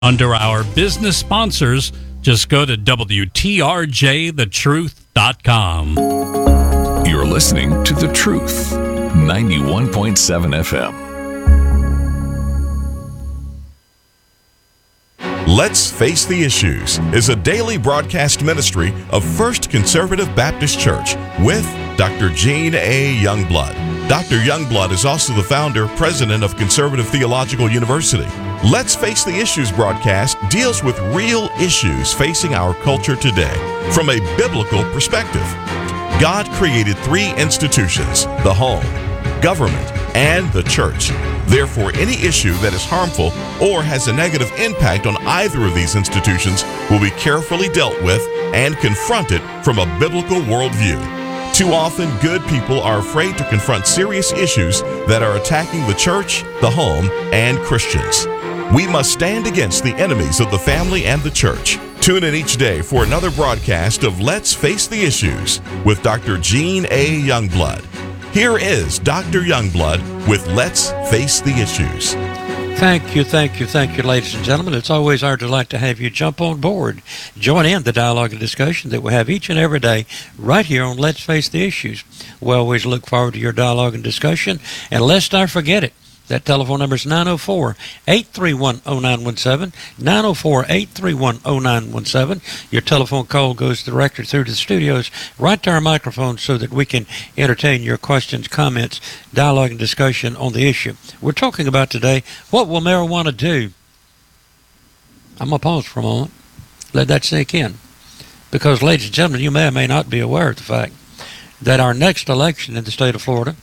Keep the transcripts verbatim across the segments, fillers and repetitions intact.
Under our business sponsors, just go to W T R J the truth dot com. You're listening to The Truth, ninety-one point seven F M. Let's Face the Issues is a daily broadcast ministry of First Conservative Baptist Church with Doctor Gene A. Youngblood. Doctor Youngblood is also the founder, president of Conservative Theological University. Let's Face the Issues broadcast deals with real issues facing our culture today from a biblical perspective. God created three institutions: the home, government, and the church. Therefore, any issue that is harmful or has a negative impact on either of these institutions will be carefully dealt with and confronted from a biblical worldview. Too often, good people are afraid to confront serious issues that are attacking the church, the home, and Christians. We must stand against the enemies of the family and the church. Tune in each day for another broadcast of Let's Face the Issues with Doctor Gene A. Youngblood. Here is Doctor Youngblood with Let's Face the Issues. Thank you, thank you, thank you, ladies and gentlemen. It's always our delight to have you jump on board. Join in the dialogue and discussion that we have each and every day right here on Let's Face the Issues. We always look forward to your dialogue and discussion. And let's not forget it. That telephone number is nine oh four, eight three one, oh nine one seven, nine oh four, eight three one, oh nine one seven. Your telephone call goes directly through to the studios, right to our microphone, so that we can entertain your questions, comments, dialogue, and discussion on the issue. We're talking about today, what will marijuana do? I'm going to pause for a moment. Let that sink in. Because, ladies and gentlemen, you may or may not be aware of the fact that our next election in the state of Florida,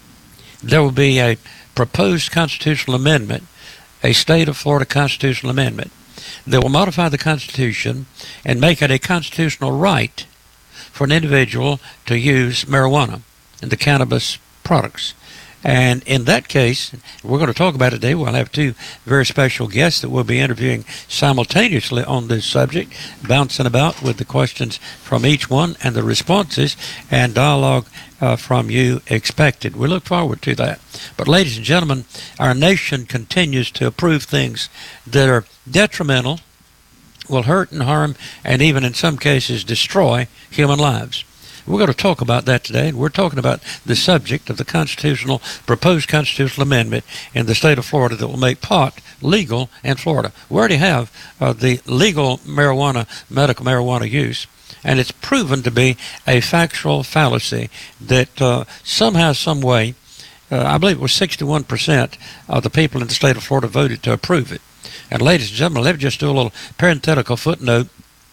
there will be a proposed constitutional amendment, a state of Florida constitutional amendment, that will modify the Constitution and make it a constitutional right for an individual to use marijuana and the cannabis products. And in that case, we're going to talk about it today. We'll have two very special guests that we'll be interviewing simultaneously on this subject, bouncing about with the questions from each one and the responses and dialogue uh, from you expected. We look forward to that. But ladies and gentlemen, our nation continues to approve things that are detrimental, will hurt and harm, and even in some cases destroy human lives. We're going to talk about that today, and we're talking about the subject of the constitutional, proposed constitutional amendment in the state of Florida that will make pot legal in Florida. We already have uh, the legal marijuana, medical marijuana use, and it's proven to be a factual fallacy that uh, somehow, some way, uh, I believe it was sixty-one percent of the people in the state of Florida voted to approve it. And ladies and gentlemen, let me just do a little parenthetical footnote.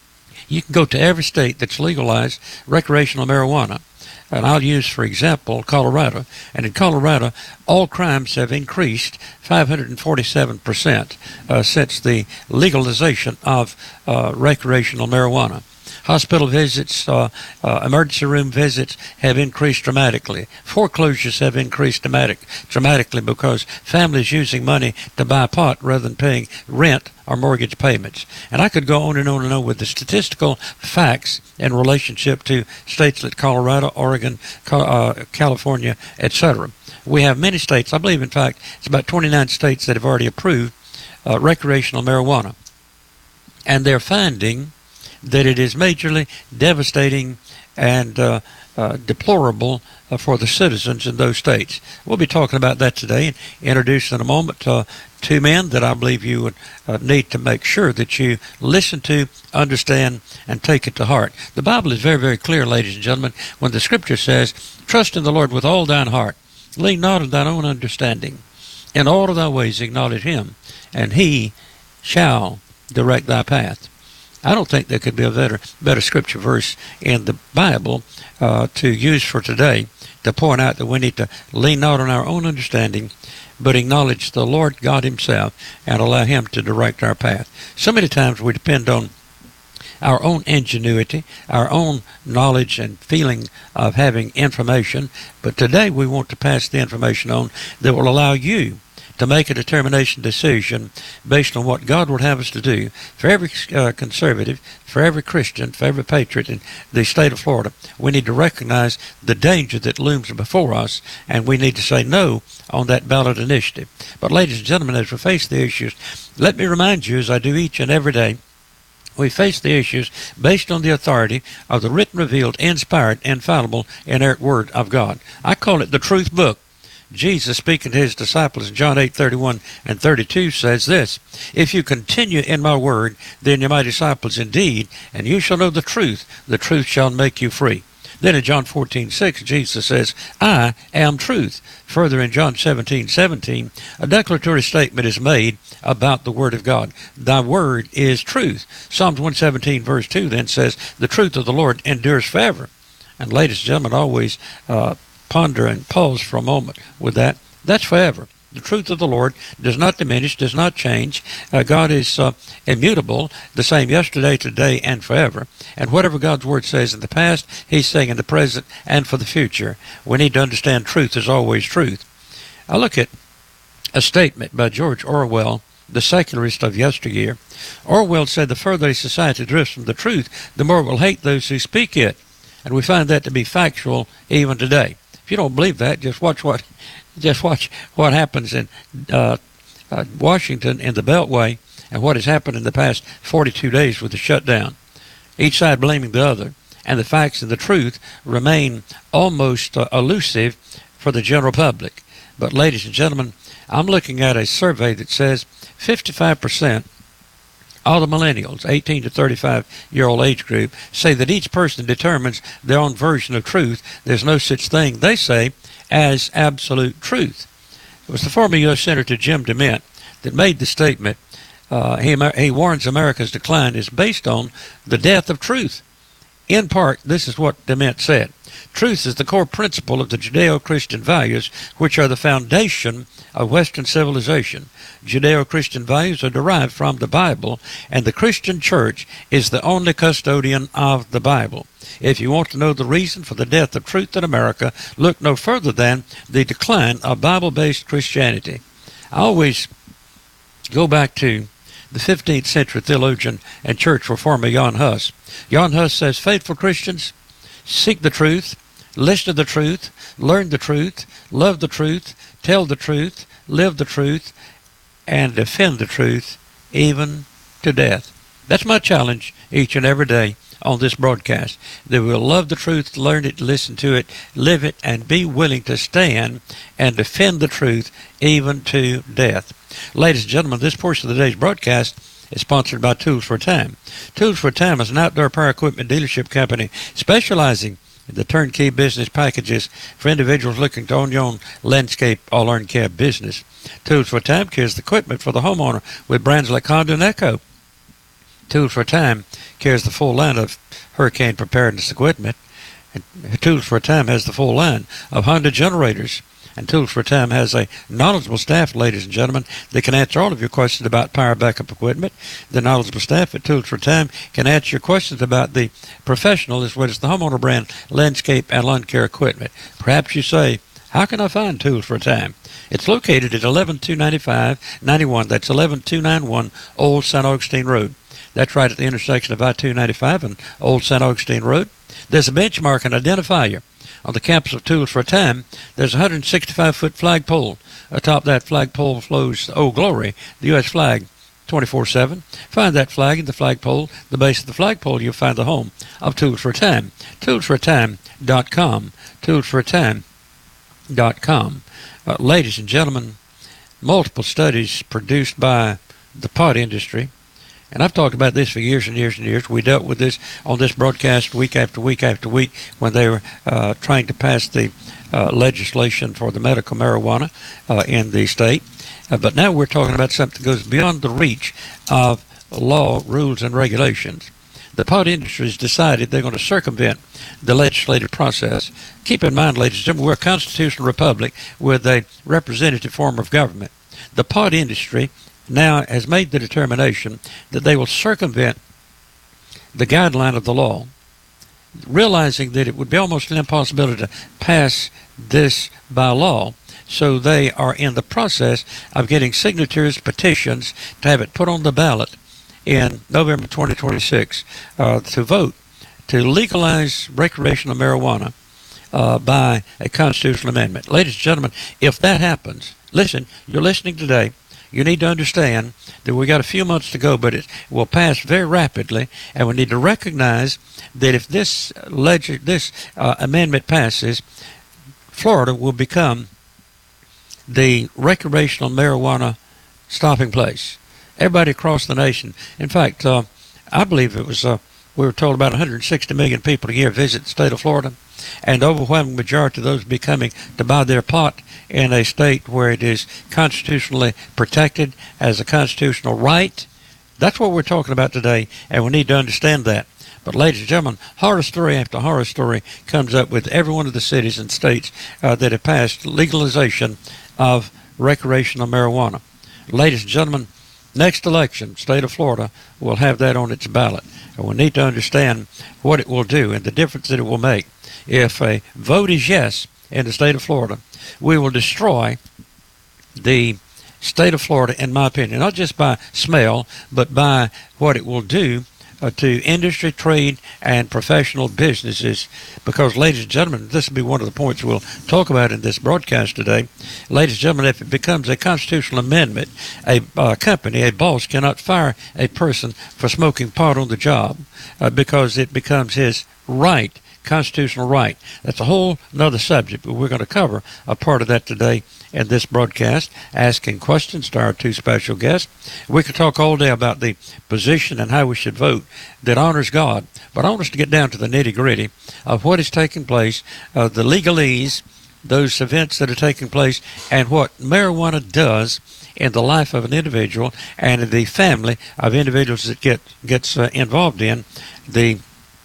You can go to every state that's legalized recreational marijuana. And I'll use, for example, Colorado. And in Colorado, all crimes have increased five hundred forty-seven percent uh, since the legalization of uh, recreational marijuana. Hospital visits, uh, uh, emergency room visits have increased dramatically. Foreclosures have increased dramatic, dramatically because families using money to buy pot rather than paying rent or mortgage payments. And I could go on and on and on with the statistical facts in relationship to states like Colorado, Oregon, uh, California, et cetera. We have many states, I believe in fact it's about twenty-nine states that have already approved uh, recreational marijuana. And they're finding that it is majorly devastating and uh, uh, deplorable uh, for the citizens in those states. We'll be talking about that today and introduce in a moment uh, two men that I believe you would uh, need to make sure that you listen to, understand, and take it to heart. The Bible is very, very clear, ladies and gentlemen, when the Scripture says, "Trust in the Lord with all thine heart, lean not on thine own understanding. In all of thy ways acknowledge him, and he shall direct thy path." I don't think there could be a better, better scripture verse in the Bible uh, to use for today to point out that we need to lean not on our own understanding, but acknowledge the Lord God himself and allow him to direct our path. So many times we depend on our own ingenuity, our own knowledge and feeling of having information, but today we want to pass the information on that will allow you to make a determination decision based on what God would have us to do. For every uh, conservative, for every Christian, for every patriot in the state of Florida, we need to recognize the danger that looms before us, and we need to say no on that ballot initiative. But ladies and gentlemen, as we face the issues, let me remind you, as I do each and every day, we face the issues based on the authority of the written, revealed, inspired, infallible, inerrant Word of God. I call it the Truth Book. Jesus, speaking to his disciples in John eight thirty-one and thirty-two, says this, "If you continue in my word, then you're my disciples indeed, and you shall know the truth. The truth shall make you free." Then in John fourteen six, Jesus says, "I am truth." Further in John seventeen seventeen, a declaratory statement is made about the Word of God. Thy word is truth. Psalms one seventeen verse two then says, "The truth of the Lord endures forever." And ladies and gentlemen, always uh, ponder and pause for a moment with that. That's forever. The truth of the Lord does not diminish, does not change. Uh, God is uh, immutable, the same yesterday, today, and forever. And whatever God's Word says in the past, He's saying in the present and for the future. We need to understand truth is always truth. I look at a statement by George Orwell, the secularist of yesteryear. Orwell said, "The further a society drifts from the truth, the more it will hate those who speak it." And we find that to be factual even today. If you don't believe that, just watch what just watch what happens in uh, uh, Washington in the Beltway and what has happened in the past forty-two days with the shutdown. Each side blaming the other, and the facts and the truth remain almost uh, elusive for the general public. But ladies and gentlemen, I'm looking at a survey that says fifty-five percent all the millennials, eighteen to thirty-five year old age group, say that each person determines their own version of truth. There's no such thing, they say, as absolute truth. It was the former U S Senator Jim DeMint that made the statement. Uh, he, he warns America's decline is based on the death of truth. In part, this is what DeMint said. Truth is the core principle of the Judeo-Christian values, which are the foundation of Western civilization. Judeo-Christian values are derived from the Bible, and the Christian church is the only custodian of the Bible. If you want to know the reason for the death of truth in America, look no further than the decline of Bible-based Christianity. I always go back to the fifteenth century theologian and church reformer Jan Hus. Jan Hus says, "Faithful Christians, seek the truth, listen to the truth, learn the truth, love the truth, tell the truth, live the truth, and defend the truth, even to death." That's my challenge each and every day on this broadcast. That we'll love the truth, learn it, listen to it, live it, and be willing to stand and defend the truth, even to death. Ladies and gentlemen, this portion of the day's broadcast is sponsored by Tools for Time. Tools for Time is an outdoor power equipment dealership company specializing in the turnkey business packages for individuals looking to own your own landscape or lawn care business. Tools for Time carries the equipment for the homeowner with brands like Honda and Echo. Tools for Time carries the full line of hurricane preparedness equipment. And Tools for Time has the full line of Honda generators. And Tools for Time has a knowledgeable staff, ladies and gentlemen, that can answer all of your questions about power backup equipment. The knowledgeable staff at Tools for Time can answer your questions about the professional as well as the homeowner brand landscape and lawn care equipment. Perhaps you say, how can I find Tools for Time? It's located at eleven two ninety-five ninety-one. That's eleven two ninety-one Old Saint Augustine Road. That's right at the intersection of I two ninety-five and Old Saint Augustine Road. There's a benchmark and identifier. On the campus of Tools for Time, there's a one hundred sixty-five foot flagpole. Atop that flagpole flows the Old Glory, the U S flag, twenty-four seven. Find that flag in the flagpole. The base of the flagpole, you'll find the home of Tools for Time. tools for time dot com. tools for time dot com. Uh, ladies and gentlemen, multiple studies produced by the pot industry, and I've talked about this for years and years and years. We dealt with this on this broadcast week after week after week when they were uh, trying to pass the uh, legislation for the medical marijuana uh, in the state. Uh, but now we're talking about something that goes beyond the reach of law, rules, and regulations. The pot industry has decided they're going to circumvent the legislative process. Keep in mind, ladies and gentlemen, we're a constitutional republic with a representative form of government. The pot industry now has made the determination that they will circumvent the guideline of the law, realizing that it would be almost an impossibility to pass this by law. So they are in the process of getting signatures, petitions, to have it put on the ballot in November twenty twenty-six uh, to vote to legalize recreational marijuana uh, by a constitutional amendment. Ladies and gentlemen, if that happens, listen, you're listening today, you need to understand that we got a few months to go, but it will pass very rapidly, and we need to recognize that if this leg- this uh, amendment passes, Florida will become the recreational marijuana stopping place. Everybody across the nation. In fact, uh, I believe it was, uh, we were told about one hundred sixty million people a year visit the state of Florida, and the overwhelming majority of those be coming to buy their pot in a state where it is constitutionally protected as a constitutional right. That's what we're talking about today, and we need to understand that. But ladies and gentlemen, horror story after horror story comes up with every one of the cities and states uh, that have passed legalization of recreational marijuana. Ladies and gentlemen, next election, state of Florida will have that on its ballot. And we need to understand what it will do and the difference that it will make. If a vote is yes in the state of Florida, we will destroy the state of Florida, in my opinion, not just by smell, but by what it will do uh, to industry, trade, and professional businesses. Because, ladies and gentlemen, this will be one of the points we'll talk about in this broadcast today. Ladies and gentlemen, if it becomes a constitutional amendment, a uh, company, a boss cannot fire a person for smoking pot on the job uh, because it becomes his right, constitutional right. That's a whole another subject, but we're going to cover a part of that today in this broadcast, asking questions to our two special guests. We could talk all day about the position and how we should vote that honors God, but I want us to get down to the nitty-gritty of what is taking place, uh, the legalese, those events that are taking place, and what marijuana does in the life of an individual and in the family of individuals that get gets uh, involved in the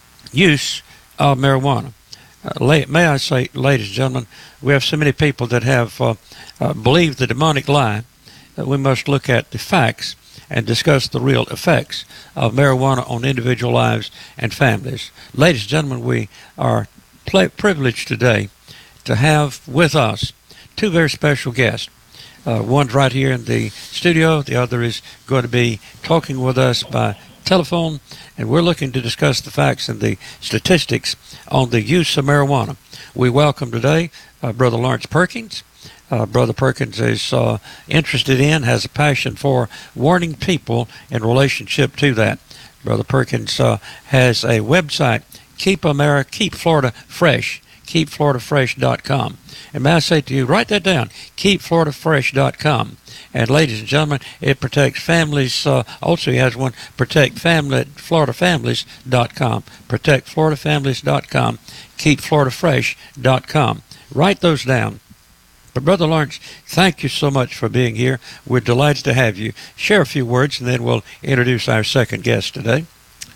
use of marijuana. Uh, may I say, ladies and gentlemen, we have so many people that have uh, uh, believed the demonic lie that we must look at the facts and discuss the real effects of marijuana on individual lives and families. Ladies and gentlemen, we are pl- privileged today to have with us two very special guests. Uh, one's right here in the studio. The other is going to be talking with us by telephone, and we're looking to discuss the facts and the statistics on the use of marijuana. We welcome today uh, Brother Lawrence Perkins. Uh, Brother Perkins is uh, interested in, has a passion for warning people in relationship to that. Brother Perkins uh, has a website, Keep America, Keep Florida Fresh, keep florida fresh dot com. And may I say to you, write that down, keep florida fresh dot com. And ladies and gentlemen, it protects families. Uh, also, he has one, protect family, florida families dot com. protect florida families dot com. keep florida fresh dot com. Write those down. But Brother Lawrence, thank you so much for being here. We're delighted to have you. Share a few words, and then we'll introduce our second guest today.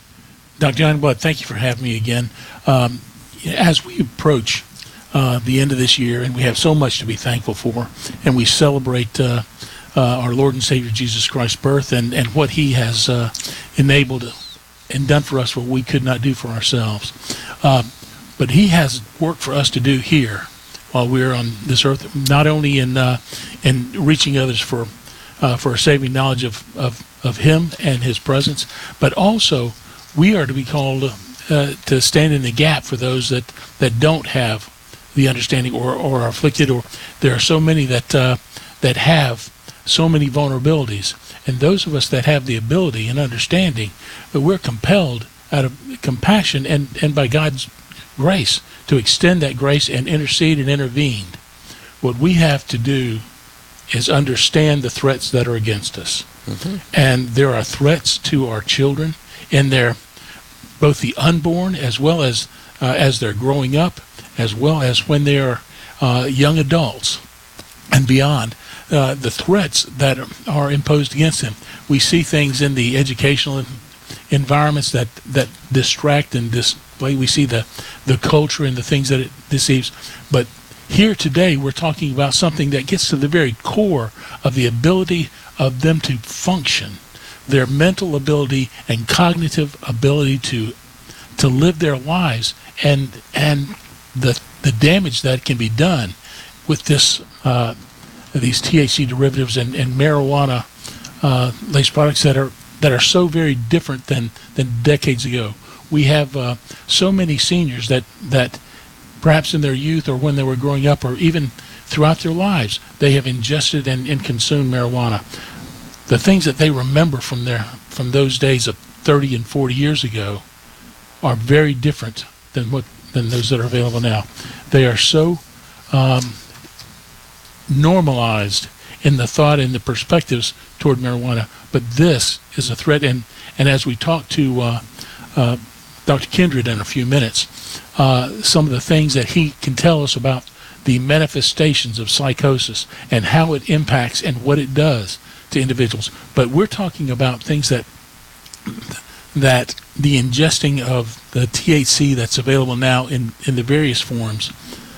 Doctor Youngblood, thank you for having me again. Um, as we approach uh, the end of this year, and we have so much to be thankful for, and we celebrate uh, uh, our Lord and Savior Jesus Christ's birth and, and what he has uh, enabled and done for us what we could not do for ourselves. Uh, but he has work for us to do here while we're on this earth, not only in uh, in reaching others for uh, for a saving knowledge of, of, of him and his presence, but also we are to be called uh, to stand in the gap for those that, that don't have the understanding or, or are afflicted, or there are so many that uh, that have so many vulnerabilities. And those of us that have the ability and understanding, that we're compelled out of compassion and, and by God's grace to extend that grace and intercede and intervene. What we have to do is understand the threats that are against us. Mm-hmm. And there are threats to our children in their, both the unborn as well as uh, as they're growing up, as well as when they are uh, young adults and beyond. Uh, the threats that are imposed against them. We see things in the educational environments that, that distract and display. We see the, the culture and the things that it deceives. But here today we're talking about something that gets to the very core of the ability of them to function, their mental ability and cognitive ability to to live their lives, and and the the damage that can be done with this uh, these T H C derivatives and, and marijuana uh, laced products that are that are so very different than than decades ago. We have uh, so many seniors that that perhaps in their youth or when they were growing up or even throughout their lives, they have ingested and, and consumed marijuana. The things that they remember from their from those days of thirty and forty years ago are very different than what than those that are available now. They are so um, normalized in the thought and the perspectives toward marijuana, but this is a threat. And, and as we talk to uh, uh, Doctor Kindred in a few minutes, uh, some of the things that he can tell us about the manifestations of psychosis and how it impacts and what it does to individuals. But we're talking about things that that the ingesting of the T H C that's available now in, in the various forms,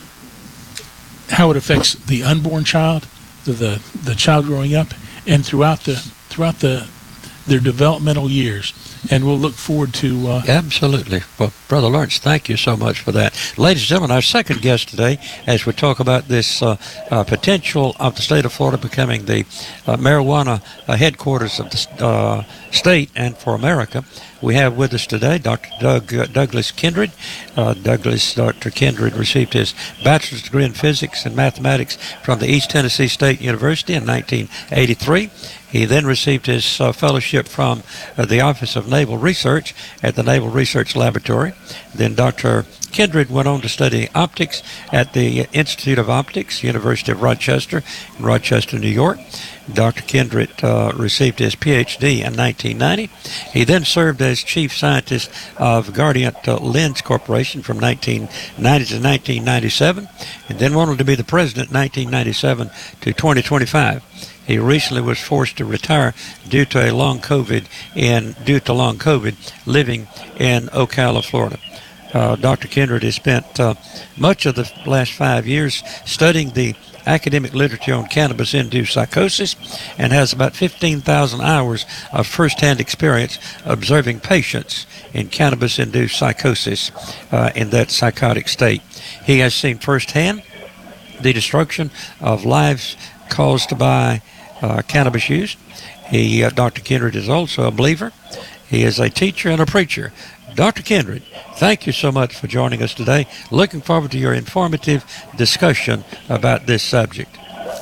how it affects the unborn child, the, the the child growing up, and throughout the throughout the their developmental years. And we'll look forward to... Uh, Absolutely. Well, Brother Lawrence, thank you so much for that. Ladies and gentlemen, our second guest today, as we talk about this uh, uh, potential of the state of Florida becoming the uh, marijuana uh, headquarters of the uh, state and for America, we have with us today Doctor Doug, uh, Douglas Kindred. Uh, Douglas, Doctor Kindred received his bachelor's degree in physics and mathematics from the East Tennessee State University in nineteen eighty-three. He then received his uh, fellowship from uh, the Office of Naval Research at the Naval Research Laboratory. Then Doctor Kindred went on to study optics at the Institute of Optics, University of Rochester, in Rochester, New York. Doctor Kindred uh, received his P H D in nineteen ninety. He then served as chief scientist of Guardiant uh, Lens Corporation from nineteen ninety to nineteen ninety-seven, and then wanted to be the president nineteen ninety-seven to twenty twenty-five. He recently was forced to retire due to a long COVID and due to long COVID living in Ocala, Florida. Uh, Doctor Kindred has spent uh, much of the last five years studying the academic literature on cannabis-induced psychosis and has about fifteen thousand hours of first-hand experience observing patients in cannabis-induced psychosis uh, in that psychotic state. He has seen firsthand the destruction of lives caused by uh, cannabis use. He, uh, Doctor Kindred is also a believer. He is a teacher and a preacher. Doctor Kindred, thank you so much for joining us today. Looking forward to your informative discussion about this subject.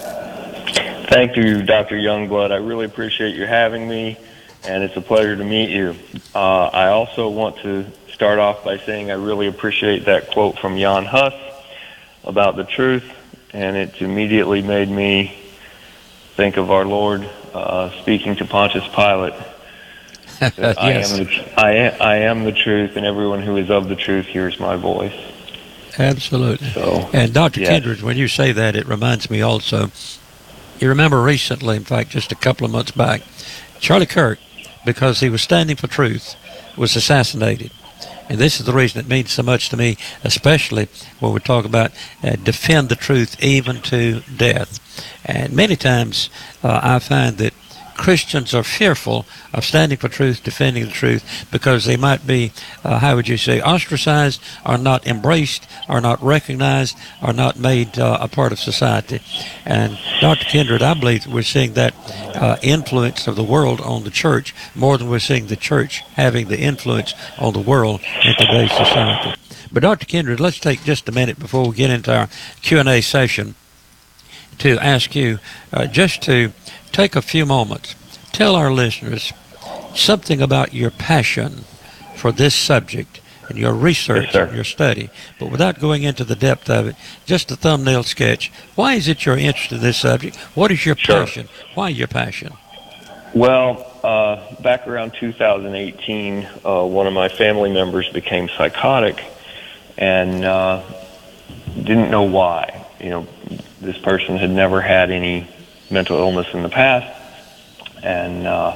Thank you, Doctor Youngblood. I really appreciate you having me, and it's a pleasure to meet you. Uh, I also want to start off by saying I really appreciate that quote from Jan Hus about the truth, and it immediately made me think of our Lord uh, speaking to Pontius Pilate. Yes. I am, the, I, am, I am the truth, and everyone who is of the truth hears my voice. Absolutely. So, and Doctor yes. Kindred, when you say that, it reminds me also, you remember recently, in fact, just a couple of months back, Charlie Kirk, because he was standing for truth, was assassinated. And this is the reason it means so much to me, especially when we talk about uh, defend the truth even to death. And many times uh, I find that Christians are fearful of standing for truth, defending the truth, because they might be, uh, how would you say, ostracized, or not embraced, or not recognized, or not made uh, a part of society. And Doctor Kindred, I believe we're seeing that uh, influence of the world on the church more than we're seeing the church having the influence on the world in today's society. But Doctor Kindred, let's take just a minute before we get into our Q and A session to ask you uh, just to take a few moments, tell our listeners something about your passion for this subject and your research Yes, and your study, but without going into the depth of it, just a thumbnail sketch. Why is it you're interested in this subject? What is your Sure. passion? Why your passion? Well, uh, back around two thousand eighteen, uh, one of my family members became psychotic and uh, didn't know why. You know, this person had never had any mental illness in the past, and uh,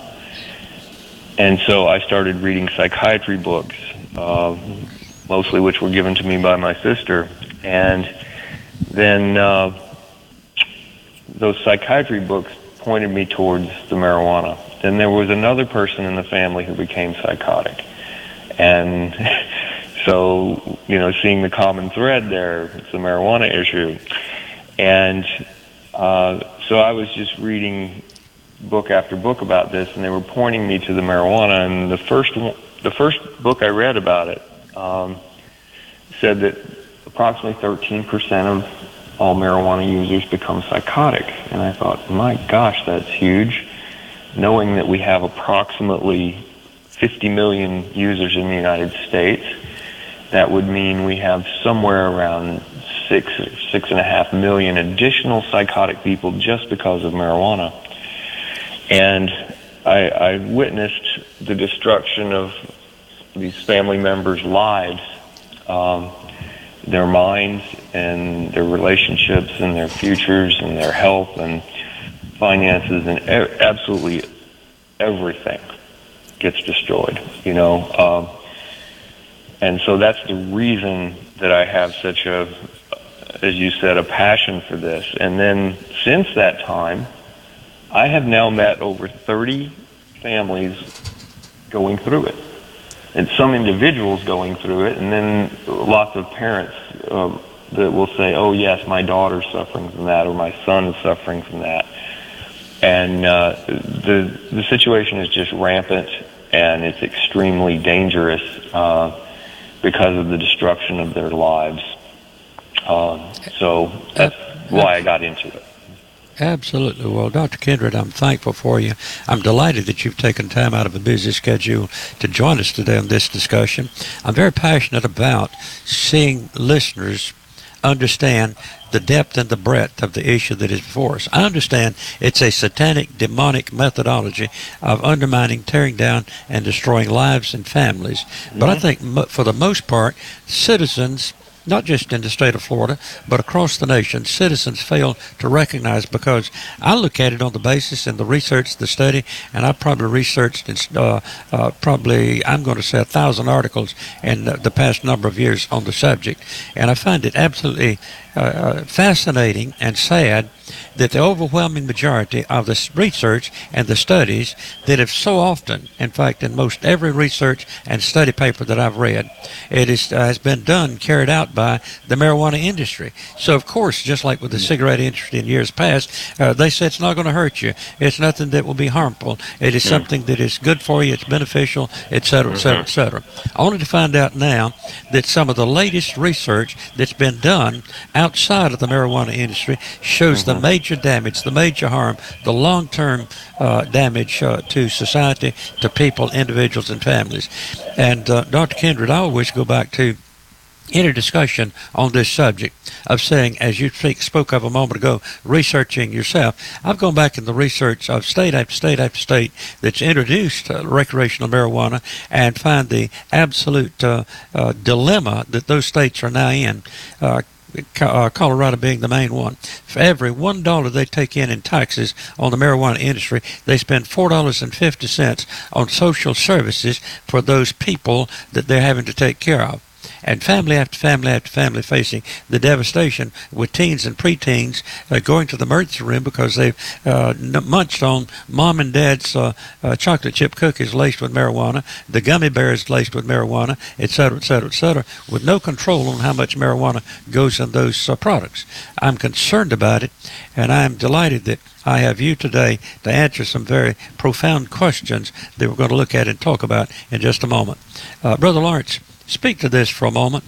and so I started reading psychiatry books, uh, mostly which were given to me by my sister, and then uh, those psychiatry books pointed me towards the marijuana. Then there was another person in the family who became psychotic, and so, you know, seeing the common thread there, it's the marijuana issue. And uh, so I was just reading book after book about this, and they were pointing me to the marijuana. And the first one, the first book I read about it um, said that approximately thirteen percent of all marijuana users become psychotic. And I thought, my gosh, that's huge. Knowing that we have approximately fifty million users in the United States, that would mean we have somewhere around six, six and a half million additional psychotic people just because of marijuana. And I, I witnessed the destruction of these family members' lives, um, their minds and their relationships and their futures and their health and finances, and e- absolutely everything gets destroyed, you know. Um, and so that's the reason that I have such a, as you said, a passion for this. And then since that time, I have now met over thirty families going through it, and some individuals going through it, and then lots of parents uh, that will say, oh yes, my daughter's suffering from that, or my son is suffering from that. And uh, the the situation is just rampant, and it's extremely dangerous uh, because of the destruction of their lives. Uh, so that's why I got into it. Absolutely. Well, Doctor Kindred, I'm thankful for you. I'm delighted that you've taken time out of a busy schedule to join us today on this discussion. I'm very passionate about seeing listeners understand the depth and the breadth of the issue that is before us. I understand it's a satanic, demonic methodology of undermining, tearing down, and destroying lives and families. Mm-hmm. But I think mo- for the most part, citizens, not just in the state of Florida, but across the nation, citizens fail to recognize, because I look at it on the basis and the research, the study, and I probably researched uh, uh, probably, I'm going to say, a thousand articles in the past number of years on the subject. And I find it absolutely uh, fascinating and sad that the overwhelming majority of the research and the studies that have so often, in fact, in most every research and study paper that I've read, it is, uh, has been done, carried out by the marijuana industry. So, of course, just like with the cigarette industry in years past, uh, they say it's not going to hurt you. It's nothing that will be harmful. It is something that is good for you. It's beneficial, et cetera, et cetera, et cetera. Only to find out now that some of the latest research that's been done outside of the marijuana industry shows the major damage, the major harm, the long-term uh, damage uh, to society, to people, individuals, and families. And uh, Doctor Kindred, I always go back to any discussion on this subject of saying, as you speak, spoke of a moment ago, researching yourself. I've gone back in the research of state after state after state that's introduced uh, recreational marijuana, and find the absolute uh, uh, dilemma that those states are now in. Uh, Uh, Colorado being the main one. For every one dollar they take in in taxes on the marijuana industry, they spend four dollars and fifty cents on social services for those people that they're having to take care of. And family after family after family facing the devastation, with teens and preteens uh, going to the emergency room because they've uh, munched on mom and dad's uh, uh, chocolate chip cookies laced with marijuana, the gummy bears laced with marijuana, et cetera, et cetera, et cetera, with no control on how much marijuana goes in those uh, products. I'm concerned about it, and I'm delighted that I have you today to answer some very profound questions that we're going to look at and talk about in just a moment. Uh, Brother Lawrence, speak to this for a moment.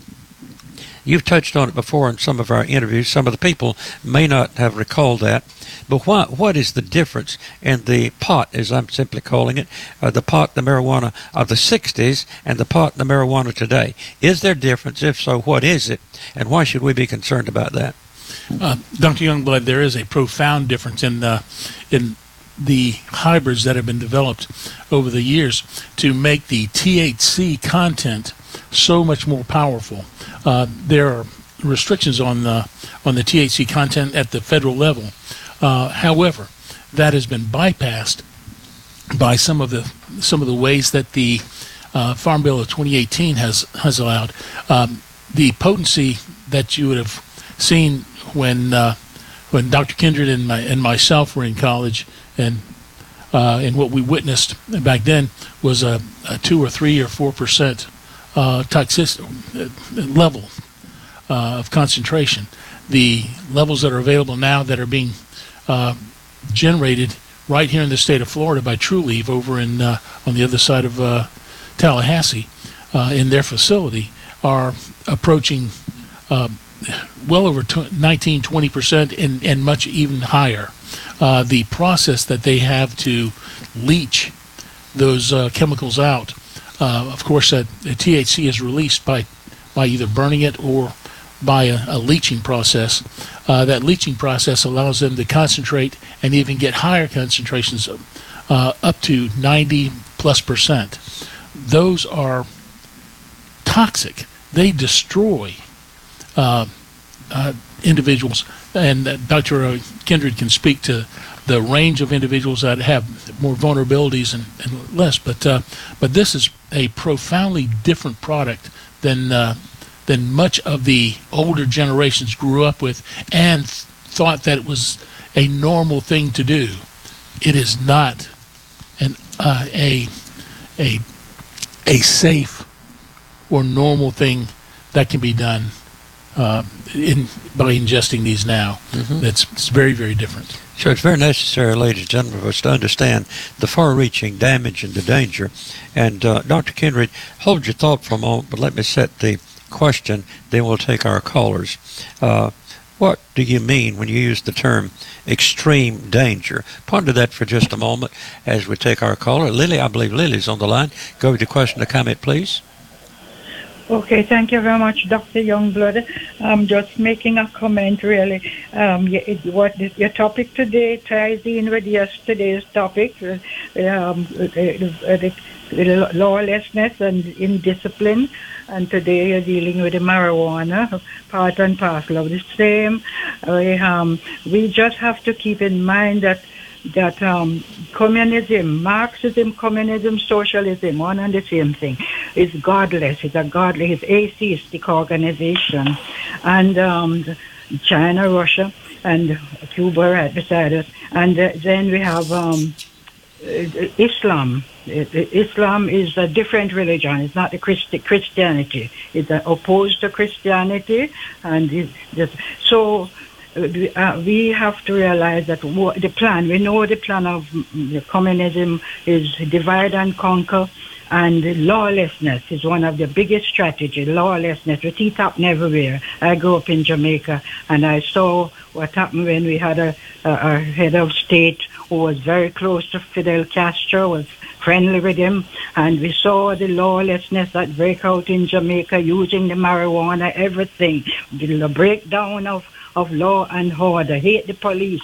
You've touched on it before in some of our interviews. Some of the people may not have recalled that. But what, what is the difference in the pot, as I'm simply calling it, uh, the pot, the marijuana of the sixties, and the pot, the marijuana today? Is there a difference? If so, what is it? And why should we be concerned about that? Uh, Doctor Youngblood, there is a profound difference in the, in the hybrids that have been developed over the years to make the T H C content so much more powerful. Uh, there are restrictions on the on the T H C content at the federal level. Uh, however, that has been bypassed by some of the some of the ways that the uh, Farm Bill of twenty eighteen has has allowed. Um, the potency that you would have seen when uh, when Doctor Kindred and my and myself were in college, and uh, and what we witnessed back then was a, a two or three or four percent uh, toxicity level uh, of concentration. the levels that are available now that are being uh, generated right here in the state of Florida by TrueLeaf over in uh, on the other side of uh, Tallahassee uh, in their facility are approaching uh, well over nineteen, twenty percent and, and much even higher. Uh, the process that they have to leach those uh, chemicals out, uh, of course, that the T H C is released by, by either burning it or by a, a leaching process. Uh, that leaching process allows them to concentrate and even get higher concentrations, uh, up to ninety plus percent. Those are toxic. They destroy uh, uh, individuals, and uh, Doctor Kindred can speak to the range of individuals that have more vulnerabilities and, and less. But uh, but this is a profoundly different product than uh, than much of the older generations grew up with and th- thought that it was a normal thing to do. It is not an uh, a a a safe or normal thing that can be done uh, in by ingesting these now. Mm-hmm. That's it's very, very different. So it's very necessary, ladies and gentlemen, for us to understand the far-reaching damage and the danger. And uh, Doctor Kindred, hold your thought for a moment, but let me set the question, then we'll take our callers. Uh, what do you mean when you use the term extreme danger? Ponder that for just a moment as we take our caller. Lily, I believe Lily's on the line. Go with your question or comment, please. Okay, thank you very much, Doctor Youngblood. I'm just making a comment, really. Um, it, what your topic today ties in with yesterday's topic, uh, um, uh, the, the lawlessness and indiscipline. And today you're dealing with the marijuana, part and parcel of the same. We, um, we just have to keep in mind that that um, communism, Marxism, communism, socialism, one and the same thing, is godless. It's a godless, it's atheistic organization. And um, China, Russia, and Cuba right beside us. And uh, then we have um, Islam. Islam is a different religion. It's not the Christi- Christianity. It's uh, opposed to Christianity. And it's just, so uh, we have to realize that w- the plan, we know the plan of mm, communism is divide and conquer. And lawlessness is one of the biggest strategies. Lawlessness, with it happen everywhere. I grew up in Jamaica, and I saw what happened when we had a, a, a head of state who was very close to Fidel Castro, was friendly with him, and we saw the lawlessness that break out in Jamaica using the marijuana, everything, the breakdown of, of law and order, hate the police,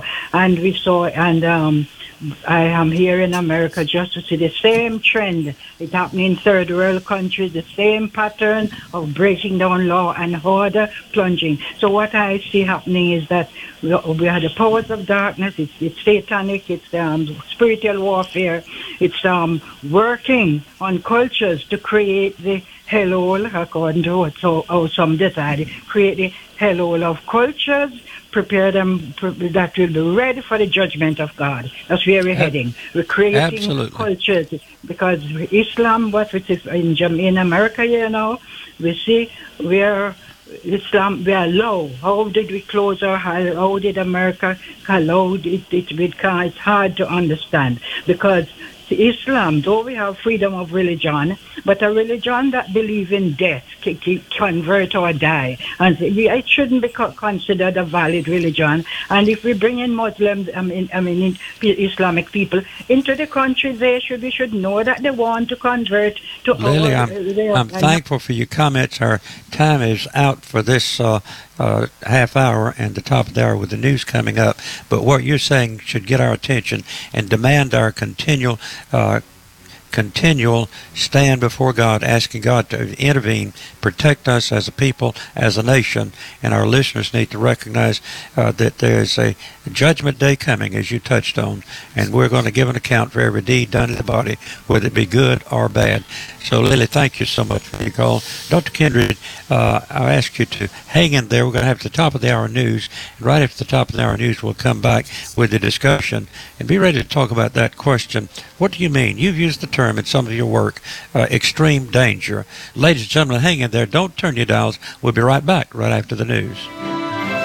and we saw, and um, I am here in America just to see the same trend. It happened in third world countries, the same pattern of breaking down law and order, plunging. So what I see happening is that we have the powers of darkness. It's, it's satanic. It's um, spiritual warfare. It's um, working on cultures to create the hellhole, according to what so, how some decide, create the hellhole of cultures, prepare them that will be ready for the judgment of God. That's where we're heading. We're creating Absolutely. cultures because Islam, what it is in, in America here now, we see where Islam, we allow. How did we close our eyes? How did America allow it? It, it? It's hard to understand because Islam, though we have freedom of religion, but a religion that believes in death, can convert or die, and it shouldn't be considered a valid religion. And if we bring in Muslims, I mean, I mean Islamic people into the country, they should we should know that they want to convert to. Lily, our, I'm, their, I'm thankful for your comments. Our time is out for this uh, uh, half hour and the top of the hour with the news coming up. But what you're saying should get our attention and demand our continual. Uh, continual stand before God, asking God to intervene, protect us as a people, as a nation, and our listeners need to recognize uh, that there's a judgment day coming, as you touched on, and we're going to give an account for every deed done in the body, whether it be good or bad. So, Lily, thank you so much for your call. Doctor Kindred, uh, I'll ask you to hang in there. We're going to have the top of the hour news, and right after the top of the hour news, we'll come back with the discussion and be ready to talk about that question. What do you mean? You've used the term in some of your work, uh, extreme danger. Ladies and gentlemen, hang in there. Don't turn your dials. We'll be right back right after the news.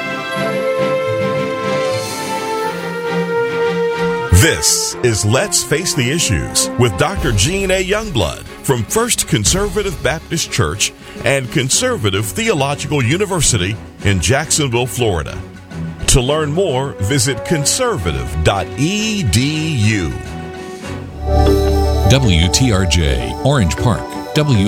This is Let's Face the Issues with Doctor Gene A. Youngblood from First Conservative Baptist Church and Conservative Theological University in Jacksonville, Florida. To learn more, visit conservative dot e d u. W T R J, Orange Park, W